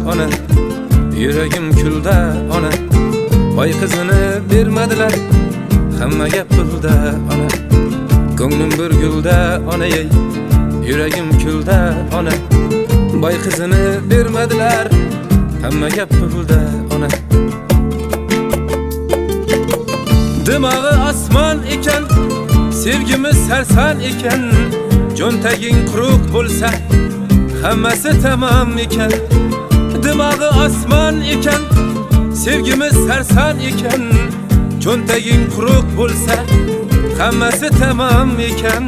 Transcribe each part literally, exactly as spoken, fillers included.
ona, yüragim kulda ona. Boy qizini bermadilar, hamma gap pulda ona. Ko'nglim bir gulda ona, ey, yuragim kulda ona. Boy qizini bermadilar, hamma gap pulda ona. Dimog'i osmon ekan, sevgimiz sarson ekan. Jo'ntaging quruq bo'lsa, hammasi tamom ekan. Dimog'i osmon ekan, sevgimiz sarson ekan. Jo'ntaging quruq bo'lsa, hammasi tamom ekan.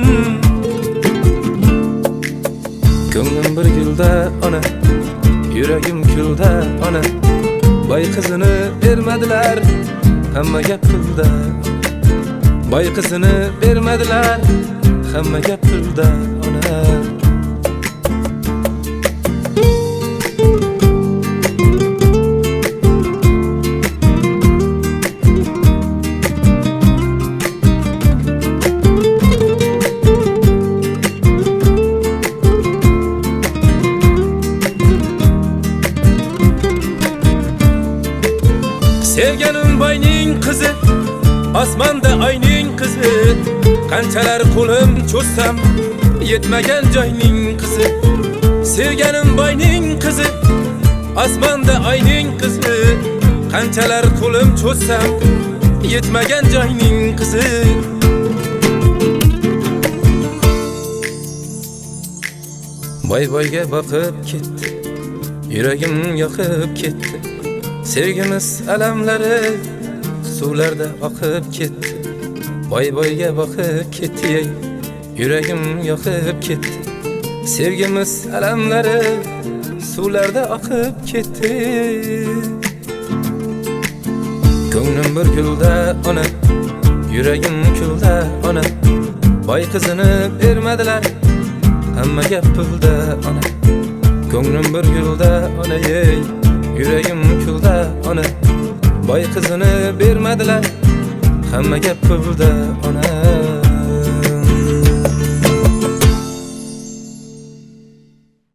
Ko'nglim bir gulda ona, yuragim kulda ona. Boy qizini bermadilar, hamma gap pulda. Boy qizini bermadilar, hamma gap pulda ona. Sevganim boyning qizi, osmonda oyning qizi. Qanchalar qo'lim cho'zsam, yetmagan joyning qizi. Sevganim boyning qizi, osmonda oyning qizi. Qanchalar qo'lim cho'zsam, yetmagan joyning qizi. Boy boyga boqib ketdi, yuragim yoqib ketdi. Sevgimiz alamlari suvlarda oqib ketdi. Boy boyga boqib ketdi, ey, yuragim yoqib ketdi. Sevgimiz alamlari suvlarda oqib ketdi. Ko'nglim bir gulda ona, yuragim kulda ona. Boy qizini bermadilar, hamma gap pulda ona. Ko'nglim bir gulda ona, ey, yuragim kulda ona. Boy qizini bermadilar, hamma gap pulda ona.